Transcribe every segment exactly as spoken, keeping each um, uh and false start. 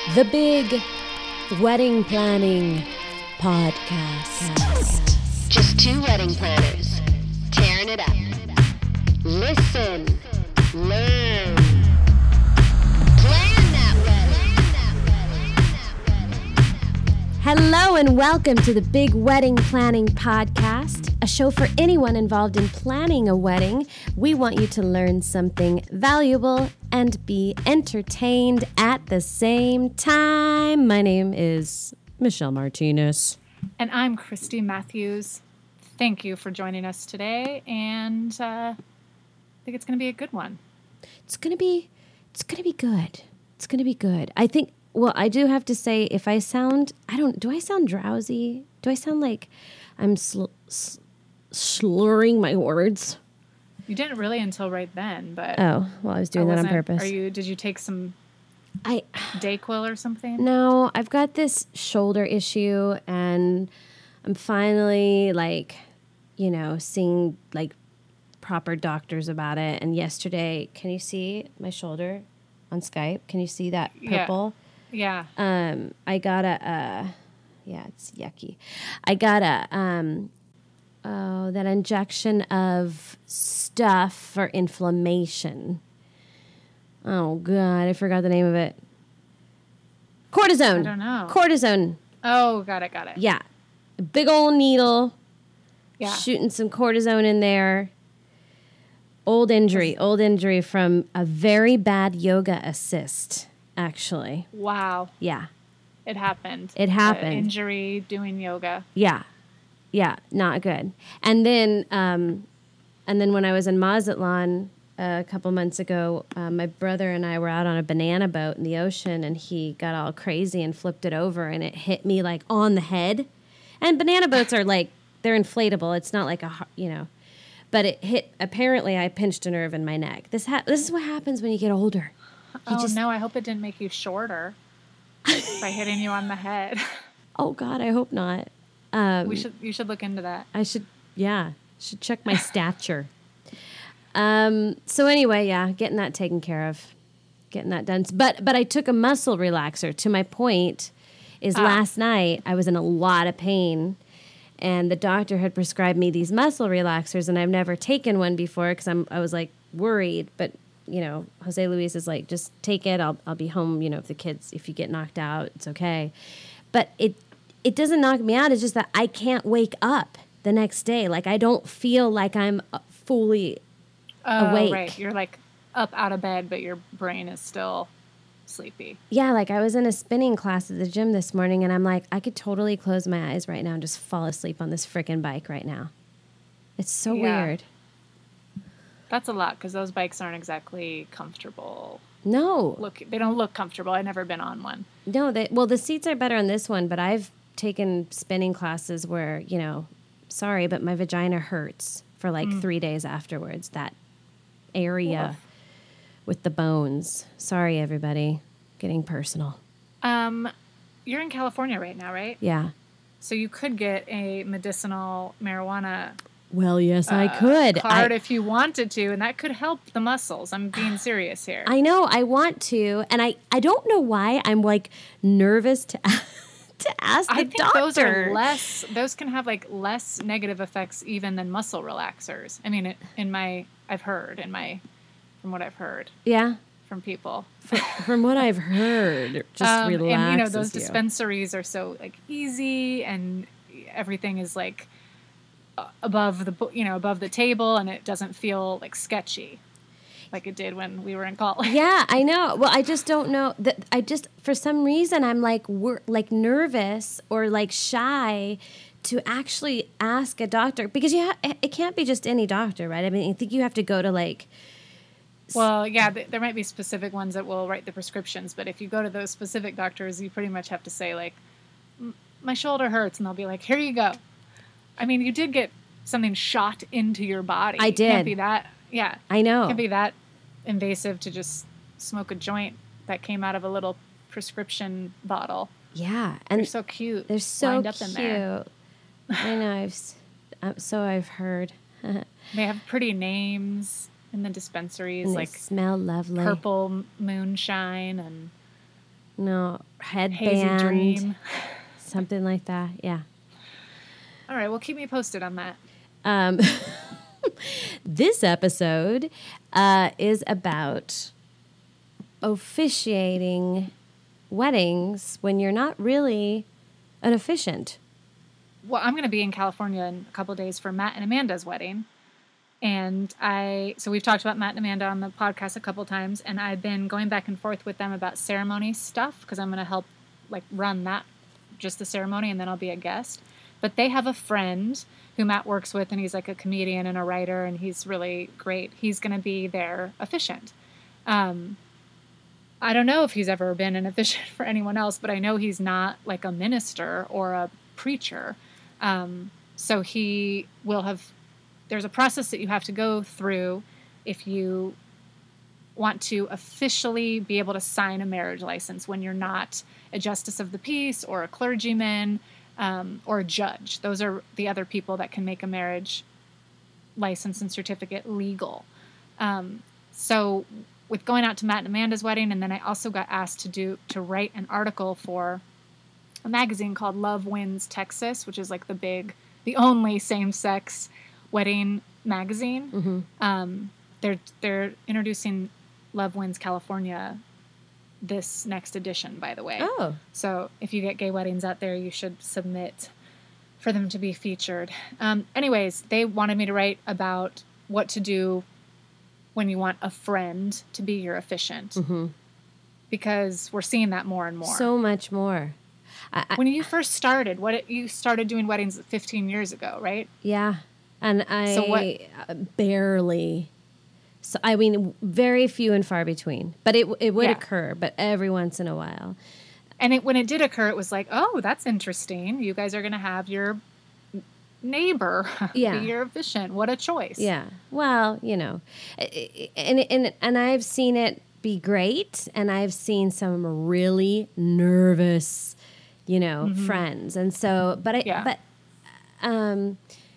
The Big Wedding Planning Podcast. Just two wedding planners tearing it up. Listen, learn, plan that wedding. Hello and welcome to the Big Wedding Planning Podcast, a show for anyone involved in planning a wedding. We want you to learn something valuable and be entertained at the same time. My name is Michelle Martinez. And I'm Christy Matthews. Thank you for joining us today, and uh, I think it's going to be a good one. It's going to be, it's going to be good. It's going to be good. I think, well, I do have to say, if I sound, I don't, do I sound drowsy? Do I sound like I'm sl- sl- slurring my words? You didn't really until right then, but Oh, well, I was doing I that on wasn't- purpose. Are you? Did you take some I Dayquil or something? No, I've got this shoulder issue, and I'm finally, like, you know, seeing, like, proper doctors about it. And yesterday, can you see my shoulder on Skype? Can you see that Yeah. purple? Yeah. Um, I got a, uh, yeah, it's yucky. I got a, um, oh, that injection of stuff for inflammation. Oh, God, I forgot the name of it. Cortisone. I don't know. Cortisone. Oh, got it, got it. Yeah. A big old needle. Yeah. Shooting some cortisone in there. Old injury. Old injury from a very bad yoga assist, actually. Wow. Yeah. It happened. It happened. Uh, injury doing yoga. Yeah. Yeah. Not good. And then, um, and then when I was in Mazatlan a couple months ago, uh, my brother and I were out on a banana boat in the ocean, and he got all crazy and flipped it over, and it hit me like on the head. And banana boats are like, they're inflatable. It's not like a, har- you know, but it hit, apparently I pinched a nerve in my neck. This ha- this is what happens when you get older. You Oh, just, no, I hope it didn't make you shorter by hitting you on the head. oh God, I hope not. Um, we should. You should look into that. I should, yeah, should check my stature. Um, so anyway, yeah, getting that taken care of, getting that done. But, but I took a muscle relaxer. To my point is Ah. last night I was in a lot of pain, and the doctor had prescribed me these muscle relaxers, and I've never taken one before because I'm, I was like worried, but you know, Jose Luis is like, just take it. I'll, I'll be home. You know, if the kids, if you get knocked out, it's okay. But it, it doesn't knock me out. It's just that I can't wake up the next day. Like I don't feel like I'm fully Oh, awake. right. You're like up out of bed, but your brain is still sleepy. Yeah, like I was in a spinning class at the gym this morning, and I'm like, I could totally close my eyes right now and just fall asleep on this freaking bike right now. It's so Yeah. weird. That's a lot because those bikes aren't exactly comfortable. No, Look, they don't look comfortable. I've never been on one. no. They, well, the seats are better on this one, but I've taken spinning classes where, you know, sorry, but my vagina hurts for like three days afterwards. That area Woof. with the bones. Sorry, everybody. Getting personal. Um, you're in California right now, right? Yeah. So you could get a medicinal marijuana Well, yes, I uh, could. card I, if you wanted to, and that could help the muscles. I'm being serious here. I know I want to, and I, I don't know why I'm like nervous to to ask the I think doctor. those are less. Those can have like less negative effects even than muscle relaxers. I mean, it, in my, I've heard in my, from what I've heard Yeah, from people. from what I've heard, just Um, relaxes and you know those you. dispensaries are so like easy, and everything is like uh, above the bo- you know above the table, and it doesn't feel like sketchy like it did when we were in college. Yeah, I know. Well, I just don't know that. I just for some reason I'm like wor- like nervous or like shy to actually ask a doctor, because you ha- it can't be just any doctor, right? I mean, I think you have to go to like. Well, yeah, th- there might be specific ones that will write the prescriptions, but if you go to those specific doctors, you pretty much have to say like, "M- my shoulder hurts, and they'll be like, here you go. I mean, you did get something shot into your body. I It can't did. be that. Yeah. I know. It can't be that invasive to just smoke a joint that came out of a little prescription bottle. Yeah, They're and so cute. they're so lined up cute. in there. I know. I've s- um, so I've heard. They have pretty names in the dispensaries, And they like smell lovely. purple m- moonshine and No, Hazy headband, Dream. something like that. Yeah. All right, well, keep me posted on that. Um, this episode uh, is about officiating weddings when you're not really an officiant. Well, I'm going to be in California in a couple of days for Matt and Amanda's wedding. And I, so we've talked about Matt and Amanda on the podcast a couple times, and I've been going back and forth with them about ceremony stuff because I'm going to help like run that, just the ceremony, and then I'll be a guest. But they have a friend who Matt works with, and he's like a comedian and a writer, and he's really great. He's going to be their officiant. Um, I don't know if he's ever been an officiant for anyone else, but I know he's not like a minister or a preacher. Um, so he will have... There's a process that you have to go through if you want to officially be able to sign a marriage license when you're not a justice of the peace or a clergyman um, or a judge. Those are the other people that can make a marriage license and certificate legal. Um, so with going out to Matt and Amanda's wedding, and then I also got asked to do to write an article for a magazine called Love Wins Texas, which is like the big, the only same-sex wedding magazine. Mm-hmm. Um, they're they're introducing Love Wins California this next edition, by the way. Oh. So if you get gay weddings out there, you should submit for them to be featured. Um, anyways, they wanted me to write about what to do when you want a friend to be your officiant. Mm-hmm. Because we're seeing that more and more. So much more. I, I, when you first started, what you started doing weddings fifteen years ago, right? Yeah. And I So what- barely, so I mean, very few and far between, but it it would Yeah. occur, but every once in a while. And it, when it did occur, it was like, oh, that's interesting. You guys are going to have your neighbor Yeah. be your officiant. What a choice. Yeah. Well, you know, and and and I've seen it be great, and I've seen some really nervous, you know, friends, and so, but I, Yeah. but, um.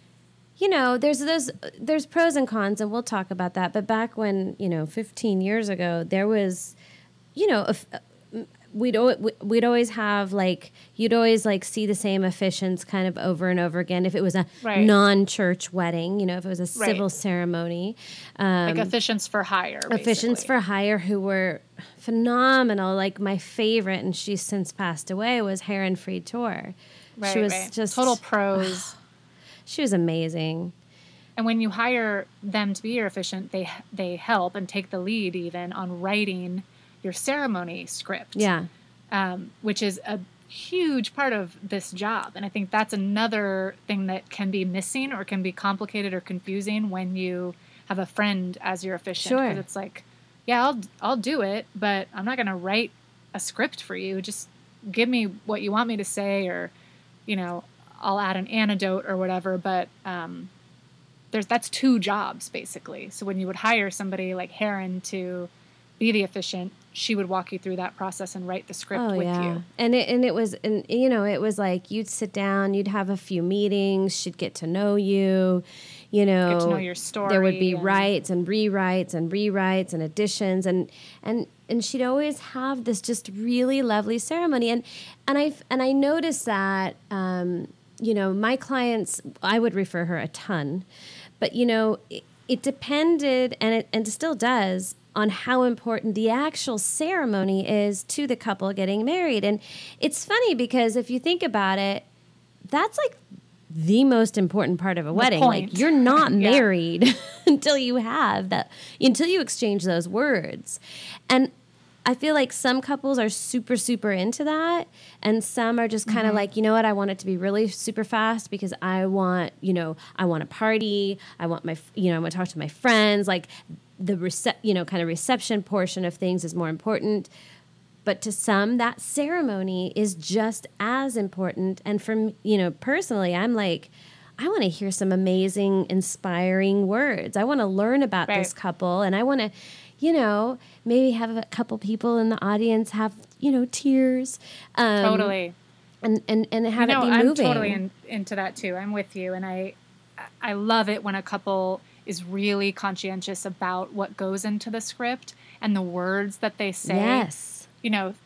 You know, there's those there's pros and cons, and we'll talk about that. But back when, you know, fifteen years ago, there was, you know, if, we'd al- we'd always have like you'd always like see the same officiants kind of over and over again. If it was a Right. non-church wedding, you know, if it was a Right. civil ceremony, um, Like officiants for hire. officiants basically. for hire who were phenomenal. Like my favorite, and she's since passed away, was Heron Fried Tor. Right, she was right. just total pros. She was amazing. And when you hire them to be your officiant, they they help and take the lead even on writing your ceremony script. Yeah. Um, which is a huge part of this job. And I think that's another thing that can be missing or can be complicated or confusing when you have a friend as your officiant. Sure. Because it's like, yeah, I'll I'll do it, but I'm not going to write a script for you. Just give me what you want me to say, or, you know, I'll add an anecdote or whatever. But um, there's that's two jobs basically. So when you would hire somebody like Heron to be the officiant, she would walk you through that process and write the script Oh with yeah, you. and it and it was and you know it was like you'd sit down, you'd have a few meetings, she'd get to know you, you know, Get to know your story. There would be and- writes and rewrites and rewrites and additions, and and and she'd always have this just really lovely ceremony, and and I and I noticed that um, you know my clients, I would refer her a ton, but you know it, it depended, and it and it still does, on how important the actual ceremony is to the couple getting married. And it's funny because if you think about it, that's like the most important part of a wedding. point. Like you're not Yeah. married until you have that, until you exchange those words. And I feel like some couples are super, super into that. And some are just kind of Mm-hmm. like, you know what, I want it to be really super fast because I want, you know, I want a party. I want my, you know, I want to talk to my friends. Like the, rece- you know, kind of reception portion of things is more important. But to some, that ceremony is just as important. And for me, you know, personally, I'm like, I want to hear some amazing, inspiring words. I want to learn about Right. this couple, and I want to, you know, maybe have a couple people in the audience have, you know, tears. Um, Totally. And, and, and have you know, it be I'm moving. totally in, into that too. I'm with you, and I, I love it when a couple is really conscientious about what goes into the script and the words that they say. Yes. You know,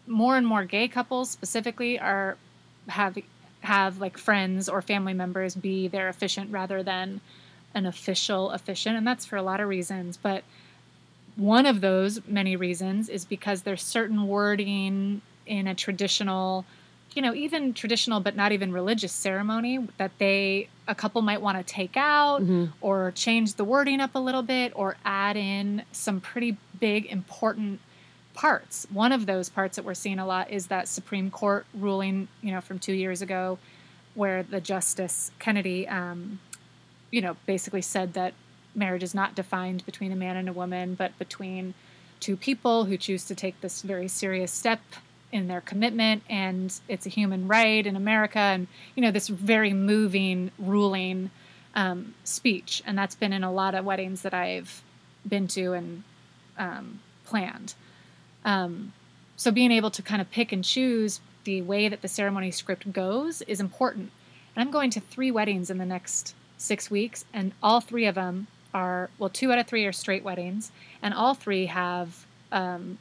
more and more gay couples specifically are have have like friends or family members be their officiant rather than an official officiant, and that's for a lot of reasons. But one of those many reasons is because there's certain wording in a traditional, you know, even traditional but not even religious ceremony that they a couple might want to take out Mm-hmm. or change the wording up a little bit or add in some pretty big important parts. One of those parts that we're seeing a lot is that Supreme Court ruling, you know, from two years ago, where the Justice Kennedy, um, you know, basically said that marriage is not defined between a man and a woman, but between two people who choose to take this very serious step in their commitment, and it's a human right in America, and, you know, this very moving ruling um, speech. And that's been in a lot of weddings that I've been to and um, planned. Um, so being able to kind of pick and choose the way that the ceremony script goes is important. And I'm going to three weddings in the next six weeks, and all three of them are, well, two out of three are straight weddings, and all three have um,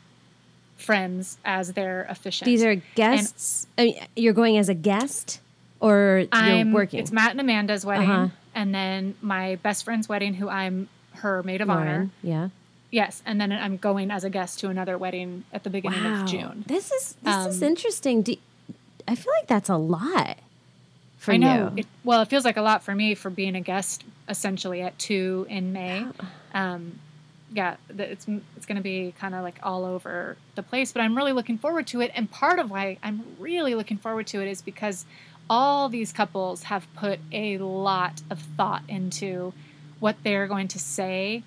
friends as their officiant. These are guests. I mean, you're going as a guest, or I'm, you're working? It's Matt and Amanda's wedding, Uh-huh. and then my best friend's wedding, who I'm her maid of honor. Lauren, yeah. Yes, and then I'm going as a guest to another wedding at the beginning Wow. of June. This is this is Um, interesting. Do, I feel like that's a lot for I know. you. It, well, it feels like a lot for me for being a guest essentially at two in May. Um, yeah, the- it's it's going to be kind of like all over the place, but I'm really looking forward to it. And part of why I'm really looking forward to it is because all these couples have put a lot of thought into what they're going to say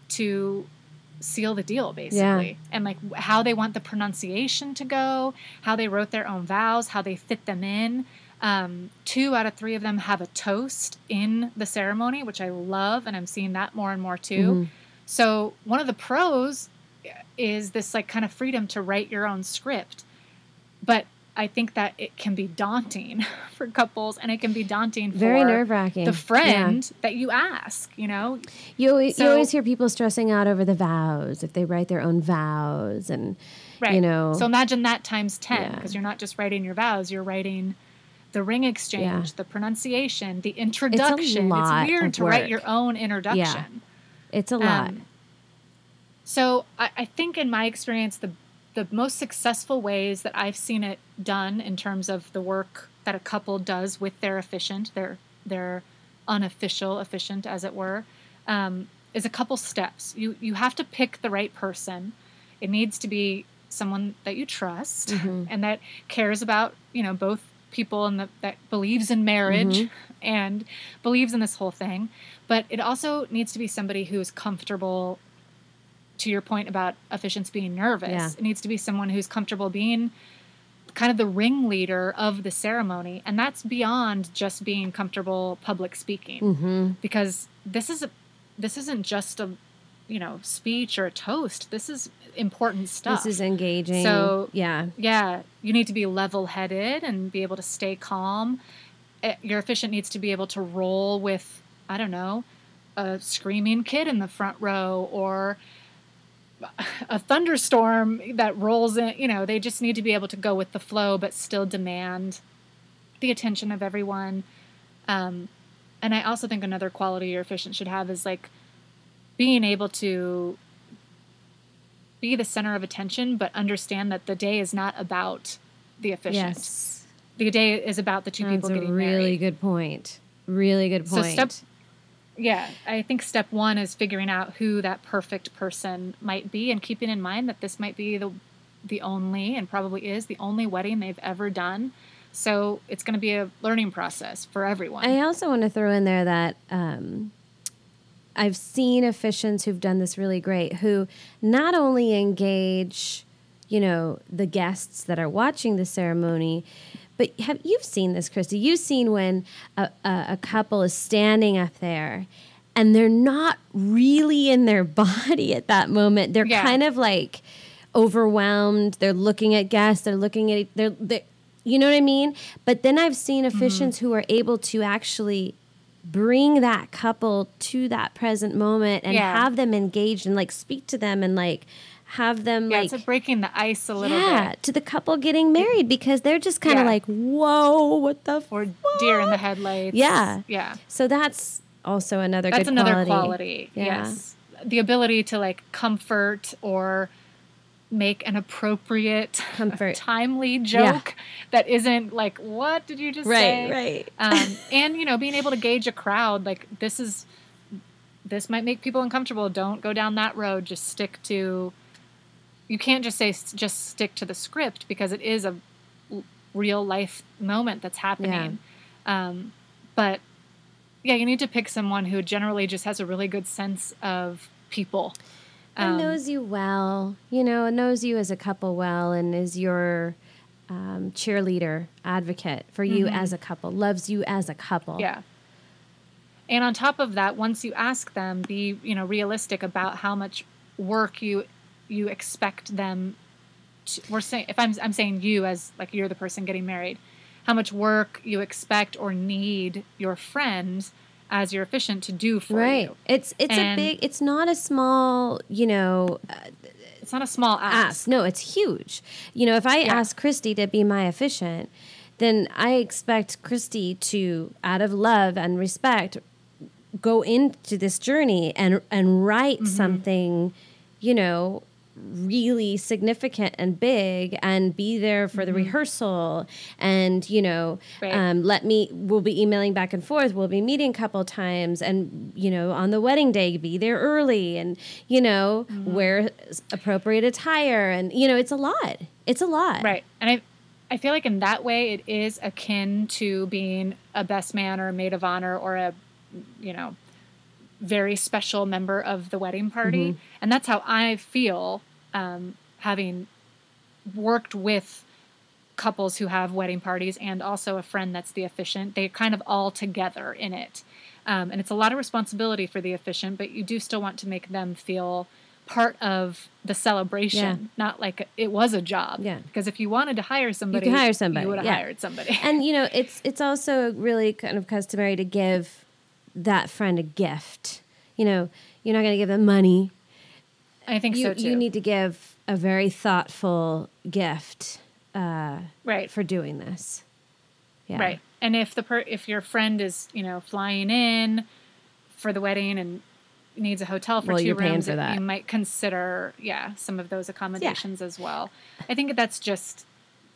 to seal the deal, basically. Yeah. And like how they want the pronunciation to go, how they wrote their own vows, how they fit them in. Um, two out of three of them have a toast in the ceremony, which I love, and I'm seeing that more and more too. Mhm. So one of the pros is this like kind of freedom to write your own script. But I think that it can be daunting for couples, and it can be daunting Very for nerve-wracking. the friend that you ask, you know? You always, you So- always hear people stressing out over the vows, if they write their own vows, and Right. you know. So imagine that times ten, Yeah. because you're not just writing your vows, you're writing the ring exchange, Yeah. the pronunciation, the introduction. lot weird of to write work. your own introduction. It's a lot. Um, So I, I think in my experience, the the most successful ways that I've seen it done in terms of the work that a couple does with their officiant, their their unofficial officiant, as it were, um, is a couple steps. You you have to pick the right person. It needs to be someone that you trust Mm-hmm. and that cares about, you know, both people, and the, that believes in marriage Mm-hmm. and believes in this whole thing. But it also needs to be somebody who is comfortable. To your point about officiants being nervous, Yeah. it needs to be someone who's comfortable being kind of the ringleader of the ceremony. And that's beyond just being comfortable public speaking, Mm-hmm. because this is a, this isn't just a, you know, speech or a toast. This is important stuff. This is engaging. So- yeah. Yeah, you need to be level-headed and be able to stay calm. Eh, Your officiant needs to be able to roll with, I don't know, a screaming kid in the front row, or a thunderstorm that rolls in. You know, they just need to be able to go with the flow, but still demand the attention of everyone. Um, and I also think another quality your officiant should have is like being able to be the center of attention, but understand that the day is not about the officiant. Yes. The day is about the two That's people a getting really married. good point. Really good So point. step- Yeah, I think step one is figuring out who that perfect person might be, and keeping in mind that this might be the the only, and probably is the only wedding they've ever done. So it's going to be a learning process for everyone. I also want to throw in there that um, I've seen officiants who've done this really great, who not only engage, you know, the guests that are watching the ceremony, but have you've seen this, Christy? You've seen when a, a, a couple is standing up there, and they're not really in their body at that moment. They're Yeah. kind of like overwhelmed. They're looking at guests. They're looking at they're, they're you know what I mean? But then I've seen officiants who are able to actually bring that couple to that present moment and Yeah. have them engaged and like speak to them and like have them Yeah, like it's breaking the ice a little yeah, bit. to the couple getting married because they're just kind of Yeah. like, whoa, what the Or fuck? deer in the headlights. Yeah. Yeah. So that's also another That's good another quality. quality. Yeah. Yes. The ability to like comfort or make an appropriate, Comfort. timely joke that isn't like, what did you just Right, say? right. Um, and, you know, being able to gauge a crowd, like this is, this might make people uncomfortable. Don't go down that road. Just stick to, you can't just say, just stick to the script because it is a l- real life moment that's happening. Um, but yeah, you need to pick someone who generally just has a really good sense of people. And Um, knows you well, you know, knows you as a couple well, and is your um, cheerleader, advocate for you as a couple, loves you as a couple. Yeah. And on top of that, once you ask them, be, you know, realistic about how much work you you expect them to, we're saying, if I'm I'm saying you as like you're the person getting married, how much work you expect or need your friend as your officiant to do for Right. you. It's it's And- a big. It's not a small. You know, uh, It's not a small ask. ask. No, it's huge. You know, if I Yeah. ask Christy to be my officiant, then I expect Christy to, out of love and respect, go into this journey and and write Mm-hmm. something, you know, really significant and big, and be there for the rehearsal, and you know, Right. um, let me. We'll be emailing back and forth. We'll be meeting a couple times, and you know, on the wedding day, be there early, and you know, wear appropriate attire, and you know, it's a lot. It's a lot. Right. And I I feel like in that way it is akin to being a best man or a maid of honor or a, you know, very special member of the wedding party. Mm-hmm. And that's how I feel, um, having worked with couples who have wedding parties and also a friend that's the officiant. They're kind of all together in it. Um, and it's a lot of responsibility for the officiant, but you do still want to make them feel part of the celebration, Yeah. not like it was a job. Yeah. Because if you wanted to hire somebody, hire somebody, you would have yeah. hired somebody. And you know, it's it's also really kind of customary to give that friend a gift. You know, you're not going to give them money. I think You so too. you need to give a very thoughtful gift uh, right. for doing this. Yeah. Right. And if the per- if your friend is, you know, flying in for the wedding and needs a hotel for Well, two you're paying rooms, for it- that. you might consider, yeah, some of those accommodations as well. I think that's just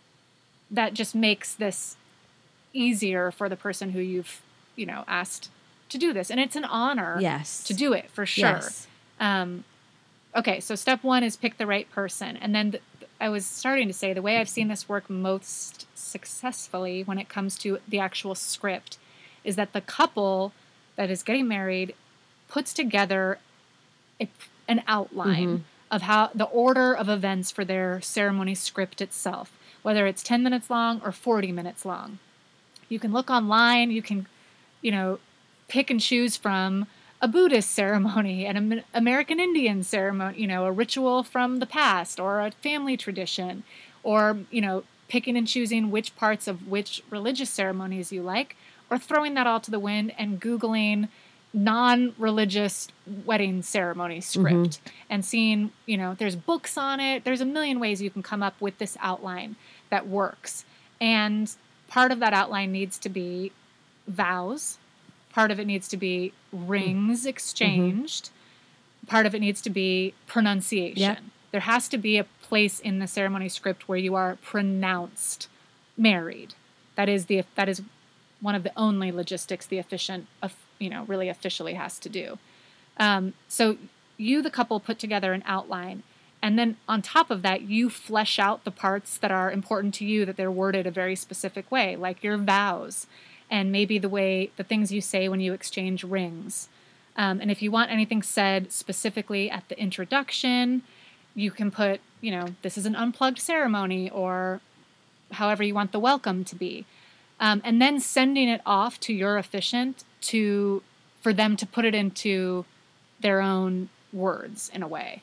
that just makes this easier for the person who you've, you know, asked to do this. And it's an honor Yes. to do it for sure. Yes. Um, okay, so step one is pick the right person. And then th- I was starting to say the way I've seen this work most successfully when it comes to the actual script is that the couple that is getting married puts together a, an outline of how the order of events for their ceremony script itself, whether it's ten minutes long or forty minutes long. You can look online, you can, you know, pick and choose from a Buddhist ceremony, an Am- American Indian ceremony, you know, a ritual from the past or a family tradition, or, you know, picking and choosing which parts of which religious ceremonies you like, or throwing that all to the wind and Googling non-religious wedding ceremony script and seeing, you know, there's books on it. There's a million ways you can come up with this outline that works. And part of that outline needs to be vows. Part of it needs to be rings exchanged. Part of it needs to be pronunciation. Yep. There has to be a place in the ceremony script where you are pronounced married. That is the that is one of the only logistics the officiant, of, you know, really officially has to do. Um, so you, the couple, put together an outline, and then on top of that, you flesh out the parts that are important to you, that they're worded a very specific way, like your vows, and maybe the way, the things you say when you exchange rings. Um, and if you want anything said specifically at the introduction, you can put, you know, this is an unplugged ceremony, or however you want the welcome to be. Um, and then sending it off to your officiant to, for them to put it into their own words in a way.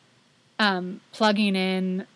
Um, plugging in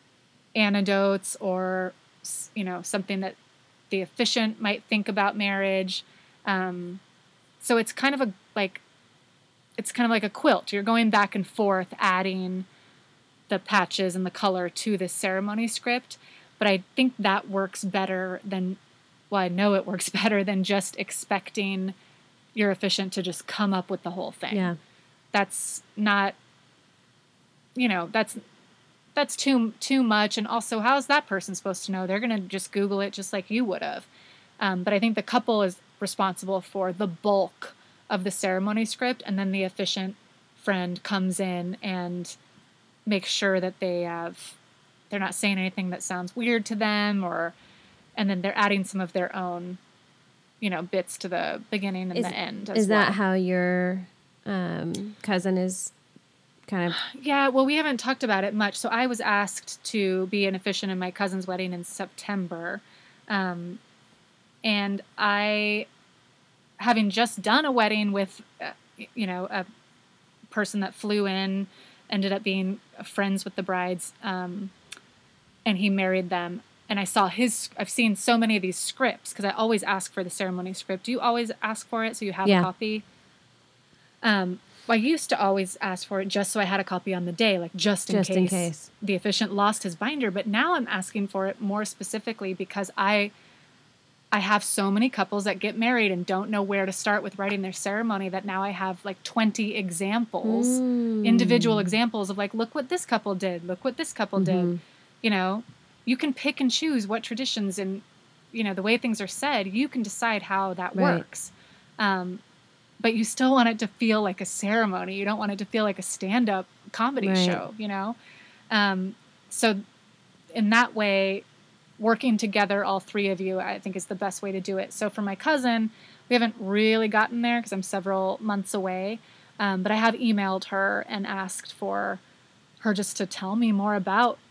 anecdotes or, you know, something that the officiant might think about marriage. Um, so it's kind of a, like, it's kind of like a quilt. You're going back and forth, adding the patches and the color to this ceremony script. But I think that works better than, well, I know it works better than just expecting your officiant to just come up with the whole thing. Yeah. That's not, you know, that's that's too too much. And also, how's that person supposed to know? They're going to just Google it just like you would have. Um, but I think the couple is responsible for the bulk of the ceremony script, and then the efficient friend comes in and makes sure that they have, they're not saying anything that sounds weird to them, or, and then they're adding some of their own, you know, bits to the beginning and Is, the end as is well. that how your um, cousin is kind of? Yeah, well, we haven't talked about it much. So I was asked to be an officiant in my cousin's wedding in September. Um, and I, having just done a wedding with, uh, you know, a person that flew in, ended up being friends with the brides, um, and he married them. And I saw his, I've seen so many of these scripts, because I always ask for the ceremony script. Do you always ask for it so you have Yeah. a copy? Um, well, I used to always ask for it just so I had a copy on the day, like just in Just case, in case. the officiant lost his binder. But now I'm asking for it more specifically because I I have so many couples that get married and don't know where to start with writing their ceremony, that now I have like twenty examples, Mm. individual examples of like, look what this couple did, look what this couple Mm-hmm. did. You know, you can pick and choose what traditions and, you know, the way things are said, you can decide how that Right. works. Um, but you still want it to feel like a ceremony. You don't want it to feel like a stand-up comedy Right. show, you know? Um, so in that way, working together, all three of you, I think is the best way to do it. So for my cousin, we haven't really gotten there because I'm several months away. Um, but I have emailed her and asked for her just to tell me more about,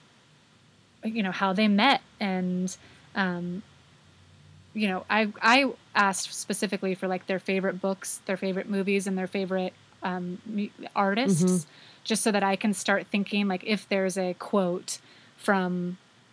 you know, how they met. And, um, you know, I, I asked specifically for like their favorite books, their favorite movies, and their favorite um, mu- artists, Mhm. just so that I can start thinking like if there's a quote from,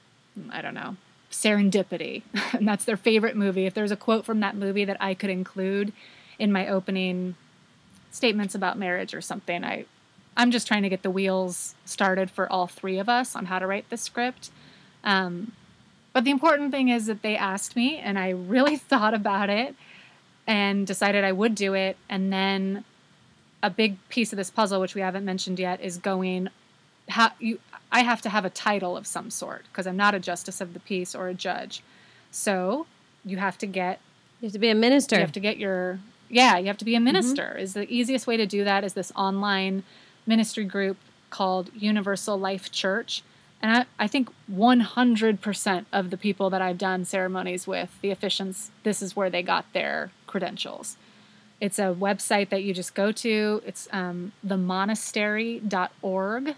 I don't know, Serendipity, and that's their favorite movie. If there's a quote from that movie that I could include in my opening statements about marriage or something, I, I'm just trying to get the wheels started for all three of us on how to write this script. Um, but the important thing is that they asked me, and I really thought about it and decided I would do it. And then a big piece of this puzzle, which we haven't mentioned yet, is going, how you, I have to have a title of some sort because I'm not a justice of the peace or a judge. So you have to get, You have to be a minister. you have to get your, yeah, you have to be a minister. Is the easiest way to do that is this online ministry group called Universal Life Church. And I, I think one hundred percent of the people that I've done ceremonies with, the officiants, this is where they got their credentials. It's a website that you just go to. It's um, the monastery dot org.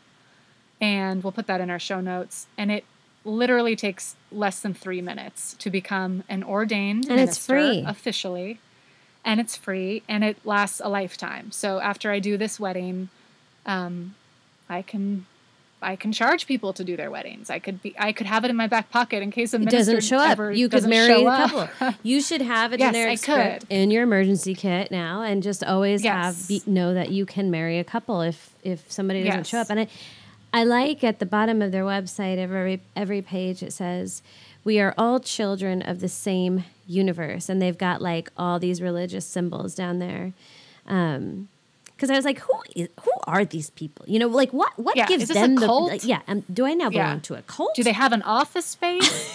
And we'll put that in our show notes. And it literally takes less than three minutes to become an ordained And it's minister free. officially. And it's free, and it lasts a lifetime. So after I do this wedding, um, I can I can charge people to do their weddings. I could be I could have it in my back pocket in case a It minister doesn't show up. ever You could doesn't marry show a up. couple. You should have it Yes, in there I script could. in your emergency kit now, and just always Yes. have be, know that you can marry a couple if if somebody doesn't Yes. show up. And I, I like at the bottom of their website, every every page it says, "We are all children of the same universe," and they've got like all these religious symbols down there. Um, Because I was like, who is, who are these people? You know, like what what Yeah, gives is this a them the cult? like, yeah? Um, do I now belong Yeah. to a cult? Do they have an office space?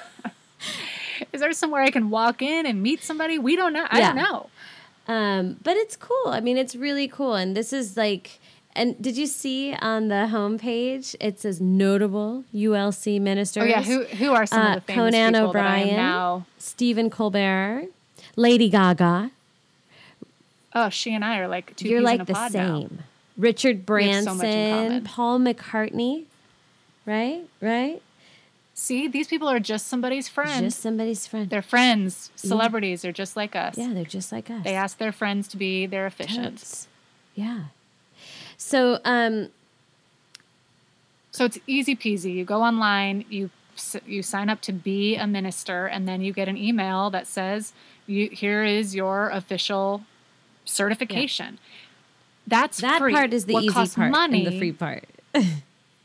Is there somewhere I can walk in and meet somebody? We don't know. I Yeah. don't know. Um, but it's cool. I mean, it's really cool. And this is like, and did you see on the homepage, it says notable U L C ministers? Oh yeah, who who are some Uh, of the famous Conan people O'Brien, that I am now? Stephen Colbert, Lady Gaga. Oh, she and I are like two You're peas like in a the pod now. same. Richard We have so Branson, much in common. Paul McCartney, right? Right? See, these people are just somebody's friend. Just somebody's friend. They're friends, celebrities. They're just like us. yeah, they're just like us. They ask their friends to be their officiant. Totes. Yeah. So, um, So it's easy peasy. You go online, you s- you sign up to be a minister, and then you get an email that says, "You here is your official certification." That's that free. part is the What easy costs part money, and the free part.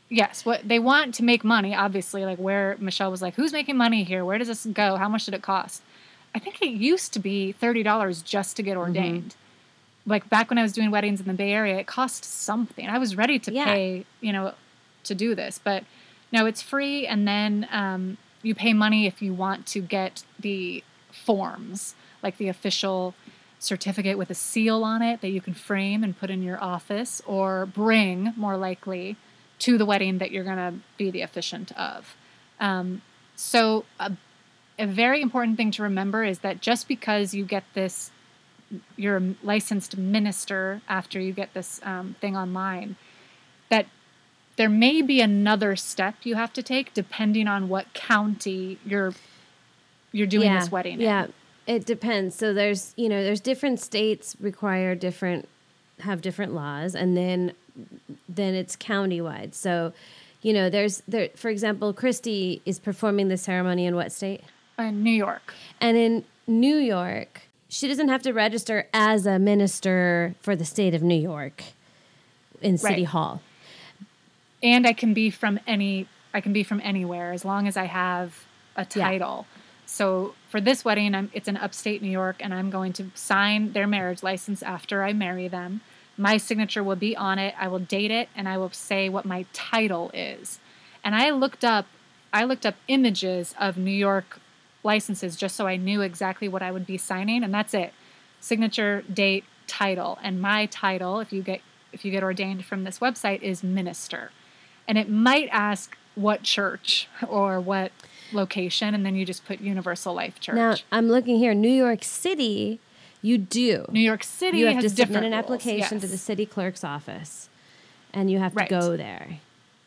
Yes, what they want to make money, obviously, like where Michelle was like, who's making money here? Where does this go? How much did it cost? I think it used to be thirty dollars just to get ordained. Mm-hmm. Like back when I was doing weddings in the Bay Area, it cost something. I was ready to yeah. pay, you know, to do this. But no, it's free. And then um, you pay money if you want to get the forms, like the official certificate with a seal on it that you can frame and put in your office or bring, more likely, to the wedding that you're going to be the officiant of. Um, so a, a very important thing to remember is that just because you get this, you're a licensed minister after you get this um, thing online, that there may be another step you have to take depending on what county you're you're doing yeah, this wedding yeah. in. It depends. So there's, you know, there's different states require different, have different laws, and then then it's countywide. So, you know, there's there. For example, Christy is performing the ceremony in what state? In New York. And in New York, she doesn't have to register as a minister for the state of New York in City right. Hall. And I can be from any. I can be from anywhere as long as I have a title. Yeah. So for this wedding, I'm, it's in upstate New York, and I'm going to sign their marriage license after I marry them. My signature will be on it. I will date it, and I will say what my title is. And I looked up, I looked up images of New York licenses just so I knew exactly what I would be signing, and that's it. Signature, date, title. And my title, if you get if you get ordained from this website, is minister. And it might ask what church or what location, and then you just put Universal Life Church. Now, I'm looking here. New York City, you do. New York City you have has to submit different an rules. application Yes. to the city clerk's office, and you have to right. go there.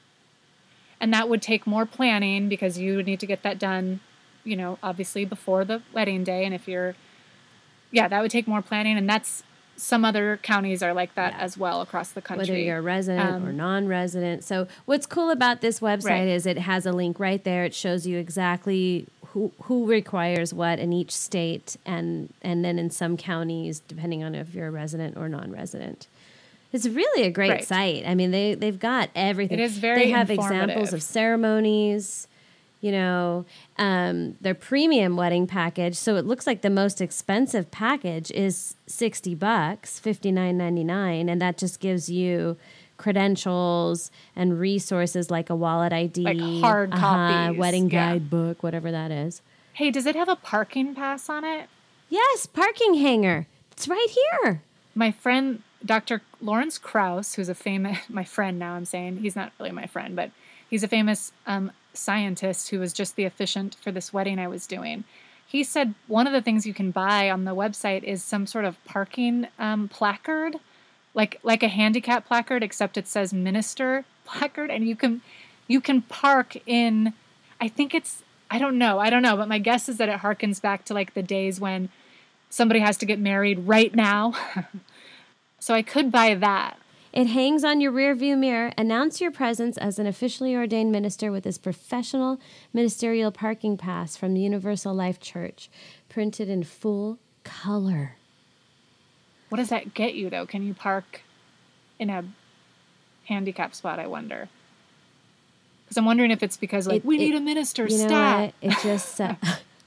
And that would take more planning because you would need to get that done, you know, obviously before the wedding day. And if you're, yeah, that would take more planning. And that's, some other counties are like that yeah. as well across the country. Whether you're a resident um, or non-resident. So what's cool about this website right. is it has a link right there. It shows you exactly who who requires what in each state, and and then in some counties, depending on if you're a resident or non-resident. It's really a great right. site. I mean, they, they've got everything. It is very They have informative. examples of ceremonies, you know, um, their premium wedding package. So it looks like the most expensive package is sixty bucks, fifty-nine ninety-nine, and that just gives you credentials and resources like a wallet I D, like hard uh-huh, copies, wedding yeah. guidebook, whatever that is. Hey, does it have a parking pass on it? Yes, parking hanger. It's right here. My friend, Doctor Lawrence Krauss, who's a famous, my friend now I'm saying, he's not really my friend, but he's a famous um, scientist who was just the officiant for this wedding I was doing. He said one of the things you can buy on the website is some sort of parking um, placard, like like a handicap placard, except it says minister placard, and you can you can park in, I think it's, I don't know, I don't know, but my guess is that it harkens back to like the days when somebody has to get married right now. So I could buy that. It hangs on your rearview mirror. Announce your presence as an officially ordained minister with this professional ministerial parking pass from the Universal Life Church, printed in full color. What does that get you, though? Can you park in a handicap spot, I wonder? Because I'm wondering if it's because, like, it, we it, need a minister, you stat. Know what? It just... Uh,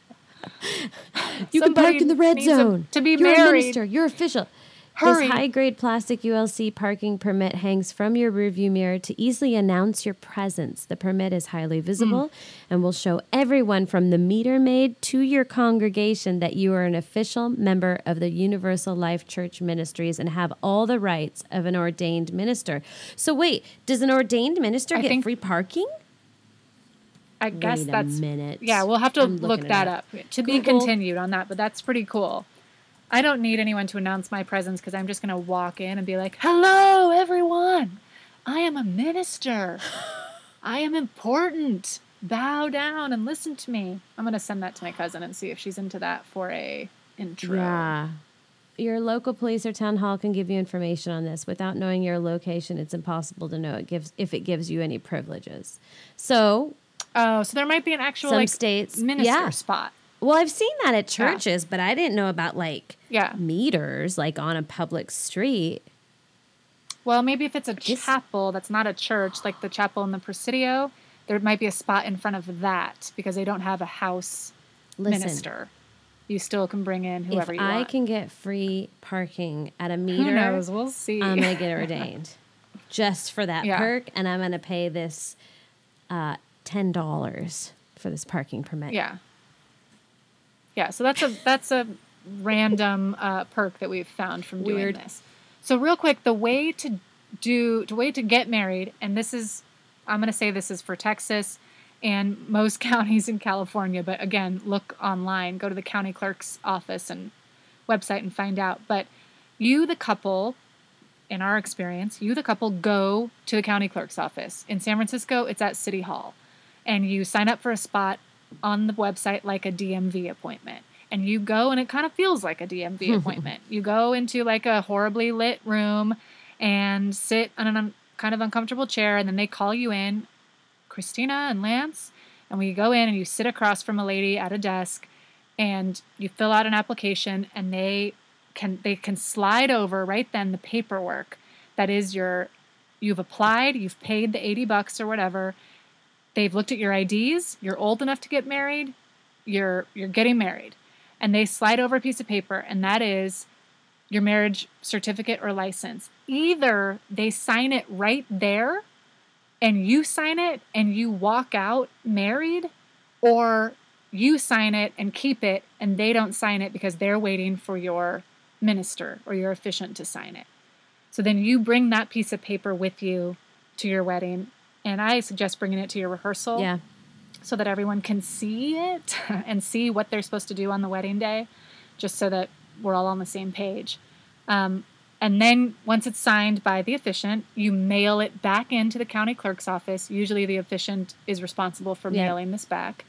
you can park in the red zone. A, to be You're married. a minister. You're official. Hurry. This high-grade plastic U L C parking permit hangs from your rearview mirror to easily announce your presence. The permit is highly visible mm. and will show everyone from the meter maid to your congregation that you are an official member of the Universal Life Church Ministries and have all the rights of an ordained minister. So wait, does an ordained minister I get think, free parking? I guess wait that's... a minute. Yeah, we'll have to I'm look that up. up. To Google. Be continued on that, but that's pretty cool. I don't need anyone to announce my presence because I'm just going to walk in and be like, hello, everyone. I am a minister. I am important. Bow down and listen to me. I'm going to send that to my cousin and see if she's into that for a intro. Yeah. Your local police or town hall can give you information on this. Without knowing your location, it's impossible to know it gives if it gives you any privileges. So, oh, so there might be an actual some like states, minister yeah. spot. Well, I've seen that at churches, yeah. but I didn't know about, like, yeah. meters, like, on a public street. Well, maybe if it's a This- chapel that's not a church, like the chapel in the Presidio, there might be a spot in front of that because they don't have a house Listen, minister. You still can bring in whoever if you I want. can get free parking at a meter, Who knows? We'll see. I'm gonna get ordained just for that Yeah. perk, and I'm gonna pay this uh, ten dollars for this parking permit. Yeah. Yeah, so that's a that's a random uh, perk that we've found from doing Weird. this. So real quick, the way to do the way to get married, and this is I'm going to say this is for Texas and most counties in California, but again, look online, go to the county clerk's office and website and find out. But you, the couple, in our experience, you, the couple, go to the county clerk's office. In San Francisco, it's at City Hall. And you sign up for a spot on the website like a D M V appointment. And you go, and it kind of feels like a D M V appointment. You go into like a horribly lit room and sit on an un- kind of uncomfortable chair, and then they call you in, Christina and Lance, and we go in and you sit across from a lady at a desk, and you fill out an application, and they can they can slide over right then the paperwork that is your you've applied, you've paid the eighty bucks or whatever. They've looked at your I Ds, you're old enough to get married, you're you're getting married. And they slide over a piece of paper, and that is your marriage certificate or license. Either they sign it right there and you sign it and you walk out married, or you sign it and keep it and they don't sign it because they're waiting for your minister or your officiant to sign it. So then you bring that piece of paper with you to your wedding, and I suggest bringing it to your rehearsal. Yeah. So that everyone can see it and see what they're supposed to do on the wedding day, just so that we're all on the same page. Um, and then once it's signed by the officiant, you mail it back into the county clerk's office. Usually the officiant is responsible for Yeah. mailing this back.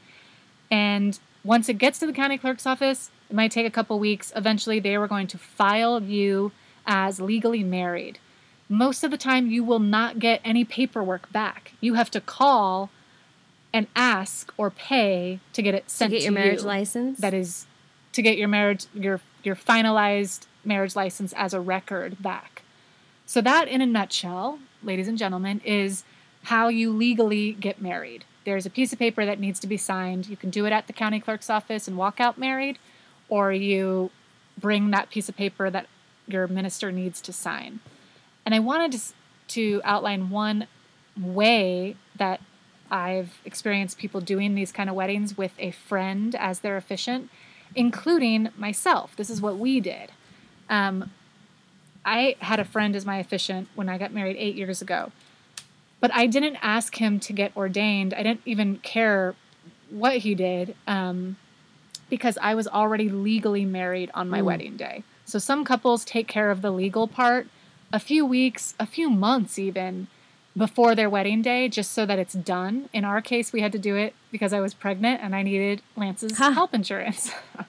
And once it gets to the county clerk's office, it might take a couple weeks. Eventually they were going to file you as legally married. Most of the time you will not get any paperwork back. You have to call and ask or pay to get it To sent to, get your marriage you. license. That is to get your marriage your your finalized marriage license as a record back. So that, in a nutshell, ladies and gentlemen, is how you legally get married. There's a piece of paper that needs to be signed. You can do it at the county clerk's office and walk out married, or you bring that piece of paper that your minister needs to sign. And I wanted to, to outline one way that I've experienced people doing these kind of weddings with a friend as their officiant, including myself. This is what we did. Um, I had a friend as my officiant when I got married eight years ago, but I didn't ask him to get ordained. I didn't even care what he did um, because I was already legally married on my Mm. wedding day. So some couples take care of the legal part a few weeks, a few months even, before their wedding day, just so that it's done. In our case, we had to do it because I was pregnant and I needed Lance's Huh. health insurance.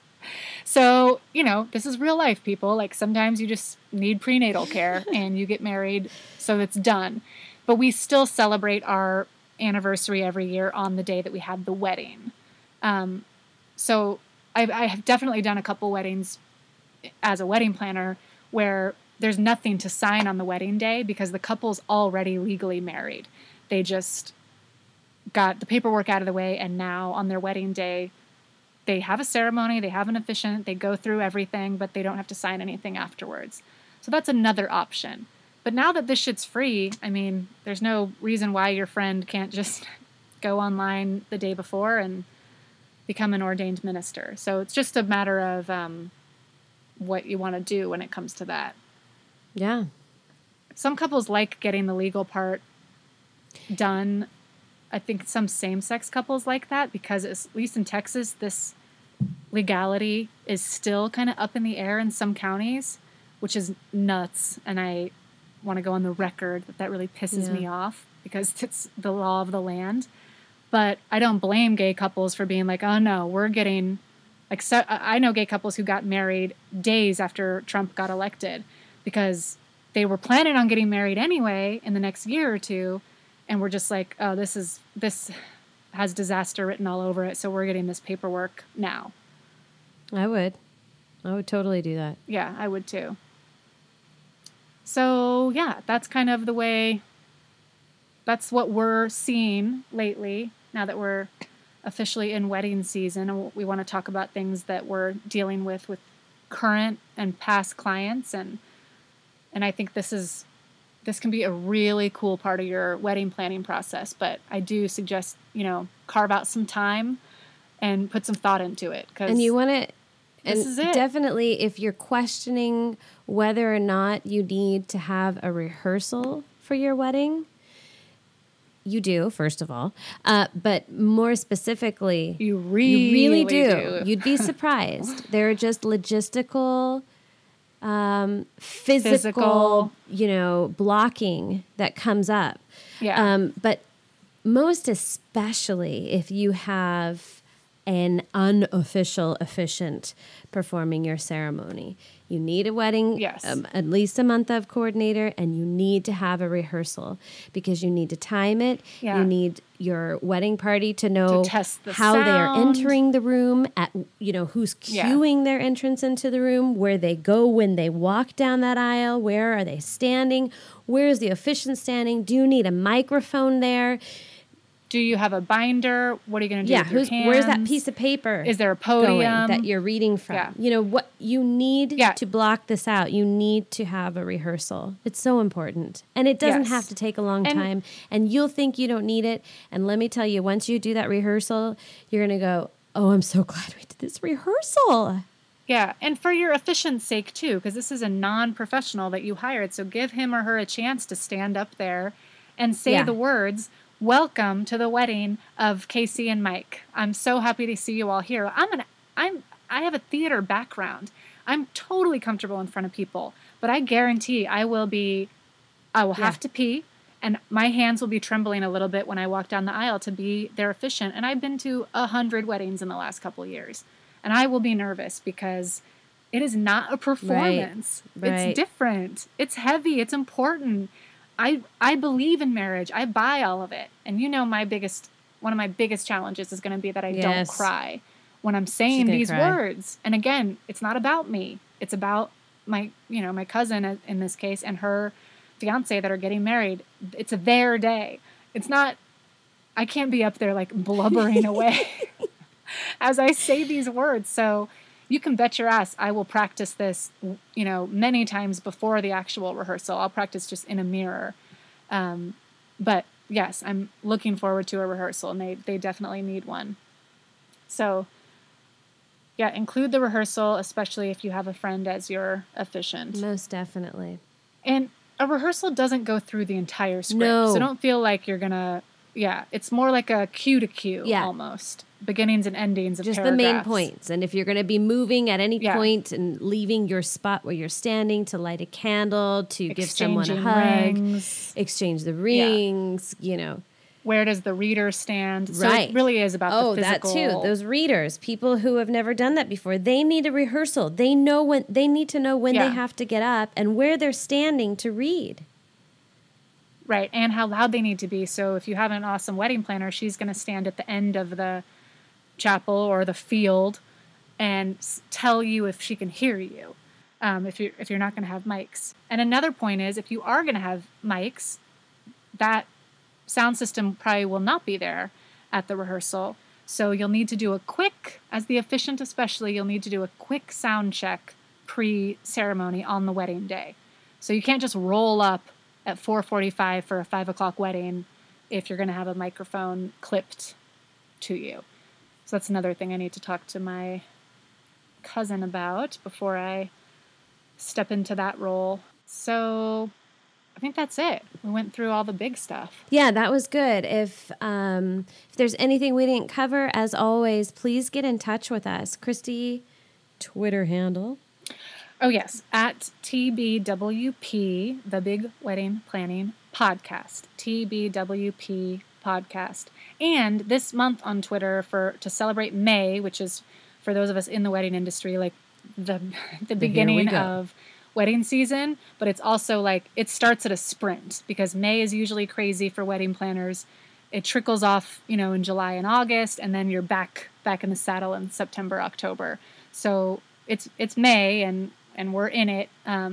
So, you know, this is real life, people. Like sometimes you just need prenatal care and you get married, so it's done. But we still celebrate our anniversary every year on the day that we had the wedding. Um, so I've, I have definitely done a couple weddings as a wedding planner where there's nothing to sign on the wedding day because the couple's already legally married. They just got the paperwork out of the way, and now on their wedding day, they have a ceremony, they have an officiant, they go through everything, but they don't have to sign anything afterwards. So that's another option. But now that this shit's free, I mean, there's no reason why your friend can't just go online the day before and become an ordained minister. So it's just a matter of um, what you want to do when it comes to that. Yeah. Some couples like getting the legal part done. I think some same-sex couples like that because, at least in Texas, this legality is still kind of up in the air in some counties, which is nuts. And I want to go on the record that that really pisses Yeah. me off because it's the law of the land. But I don't blame gay couples for being like, oh, no, we're getting... like so, I know gay couples who got married days after Trump got elected because they were planning on getting married anyway in the next year or two, and we're just like, oh, this is this has disaster written all over it, so we're getting this paperwork now. I would. I would totally do that. Yeah, I would too. So yeah, that's kind of the way, that's what we're seeing lately now that we're officially in wedding season. And we want to talk about things that we're dealing with with current and past clients. And and I think this is this can be a really cool part of your wedding planning process. But I do suggest, you know, carve out some time and put some thought into it. 'Cause And you want to, and this is it. definitely if you're questioning whether or not you need to have a rehearsal for your wedding, you do, first of all. Uh, but more specifically, You really, you really do. do. You'd be surprised. There are just logistical, um, physical, Physical. you know, blocking that comes up. Yeah. Um, but most especially if you have an unofficial officiant performing your ceremony. You need a wedding, Yes. um, at least a month of coordinator, and you need to have a rehearsal because you need to time it. Yeah. You need your wedding party to know To test the how they are sound. entering the room, at you know who's Yeah. cueing their entrance into the room, where they go when they walk down that aisle, where are they standing, where is the officiant standing? Do you need a microphone there? Do you have a binder? What are you going to do Yeah, with your who's, hands? where's that piece of paper? Is there a going podium? that you're reading from? Yeah. You know what you need Yeah. to block this out. You need to have a rehearsal. It's so important, and it doesn't Yes. have to take a long And- time. And you'll think you don't need it. And let me tell you, once you do that rehearsal, you're gonna go, "Oh, I'm so glad we did this rehearsal." Yeah, and for your efficient's sake too, because this is a non-professional that you hired. So give him or her a chance to stand up there and say Yeah. the words, "Welcome to the wedding of Casey and Mike. I'm so happy to see you all here." I'm an I'm I have a theater background. I'm totally comfortable in front of people, but I guarantee I will be I will have Yeah. to pee, and my hands will be trembling a little bit when I walk down the aisle to be their efficient. And I've been to a hundred weddings in the last couple of years, and I will be nervous because it is not a performance. Right. It's different. It's heavy. It's important. I I believe in marriage. I buy all of it. And you know my biggest one of my biggest challenges is going to be that I don't Yes. cry when I'm saying gonna these cry. words. And again, it's not about me. It's about my, you know, my cousin uh, in this case and her fiance that are getting married. It's their day. It's not I can't be up there like blubbering away as I say these words. So you can bet your ass I will practice this, you know, many times before the actual rehearsal. I'll practice just in a mirror. Um, but yes, I'm looking forward to a rehearsal, and they, they definitely need one. So yeah, include the rehearsal, especially if you have a friend as your officiant. Most definitely. And a rehearsal doesn't go through the entire script. No. So don't feel like you're going to, yeah, it's more like a cue to cue Yeah. almost. Beginnings and endings of Just the main paragraphs. points. And if you're going to be moving at any Yeah. point and leaving your spot where you're standing to light a candle, to give someone a Exchanging hug, rings. exchange the rings, you know. Where does the reader stand? So Right. it really is about Oh, the that physical. too. Those readers, people who have never done that before, they need a rehearsal. They know when they need to know when Yeah. they have to get up and where they're standing to read. Right, and how loud they need to be. So if you have an awesome wedding planner, she's going to stand at the end of the chapel or the field and s- tell you if she can hear you. Um, if you're if you're not going to have mics. And another point is, if you are going to have mics, that sound system probably will not be there at the rehearsal. So you'll need to do a quick, as the officiant especially, you'll need to do a quick sound check pre-ceremony on the wedding day. So you can't just roll up at four forty-five for a five o'clock wedding if you're going to have a microphone clipped to you. So that's another thing I need to talk to my cousin about before I step into that role. So I think that's it. We went through all the big stuff. Yeah, that was good. If um, if there's anything we didn't cover, as always, please get in touch with us. Christy, Twitter handle. Oh, yes, at T B W P, the Big Wedding Planning Podcast. T B W P Podcast. And this month on Twitter, for to celebrate May, which is for those of us in the wedding industry, like the the beginning go. of wedding season, but it's also like it starts at a sprint because May is usually crazy for wedding planners. It trickles off, you know, in July and August, and then you're back back in the saddle in September, October. So it's it's May, and and we're in it. Um,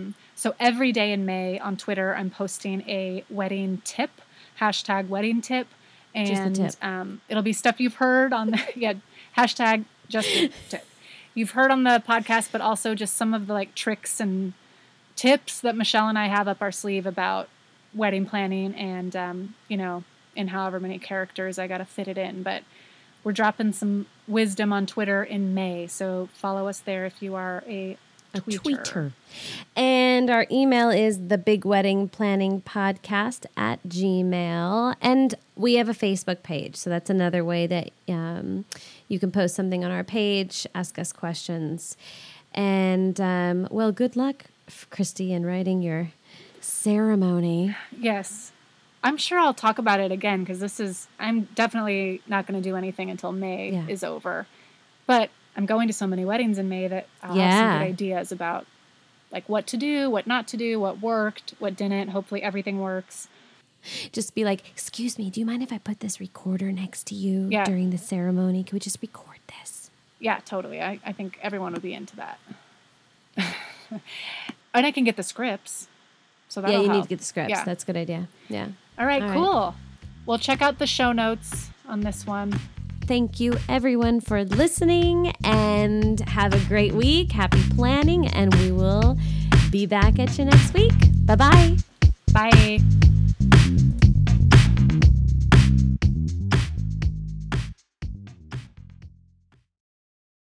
So every day in May on Twitter, I'm posting a wedding tip, hashtag wedding tip. And Just the tip. Um, it'll be stuff you've heard on the, yeah, hashtag just the tip. You've heard on the podcast, but also just some of the like tricks and tips that Michelle and I have up our sleeve about wedding planning and, um, you know, in however many characters I got to fit it in. But we're dropping some wisdom on Twitter in May. So follow us there if you are a A tweeter. tweeter. And our email is the Big Wedding Planning Podcast at Gmail. And we have a Facebook page. So that's another way that um, you can post something on our page, ask us questions. And, um, well, good luck, Christy, in writing your ceremony. Yes. I'm sure I'll talk about it again because this is, I'm definitely not going to do anything until May Yeah. is over. But I'm going to so many weddings in May that I'll Yeah. have some good ideas about like what to do, what not to do, what worked, what didn't. Hopefully everything works. Just be like, excuse me, do you mind if I put this recorder next to you Yeah. during the ceremony? Can we just record this? Yeah, totally. I, I think everyone would be into that. And I can get the scripts. So that'll yeah, you need help. to get the scripts. Yeah. That's a good idea. Yeah. All right, All right. cool. Well, check out the show notes on this one. Thank you, everyone, for listening, and have a great week. Happy planning, and we will be back at you next week. Bye-bye. Bye.